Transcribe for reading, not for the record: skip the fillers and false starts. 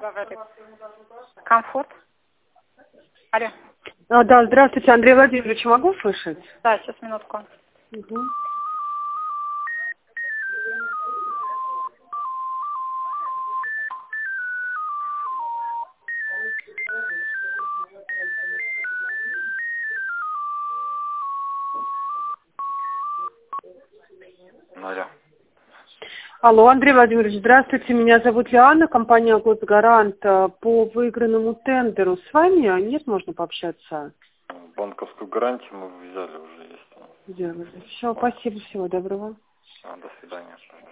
говорит. Комфорт. Алло. Да, здравствуйте, Андрей Владимирович, могу слышать? Да, сейчас, минутку. Угу. Алло. Алло, Андрей Владимирович, здравствуйте, меня зовут Лиана, компания «Госгарант». По выигранному тендеру с вами нет, можно пообщаться? Банковскую гарантию мы взяли уже, есть. Все, спасибо, всего доброго. До свидания.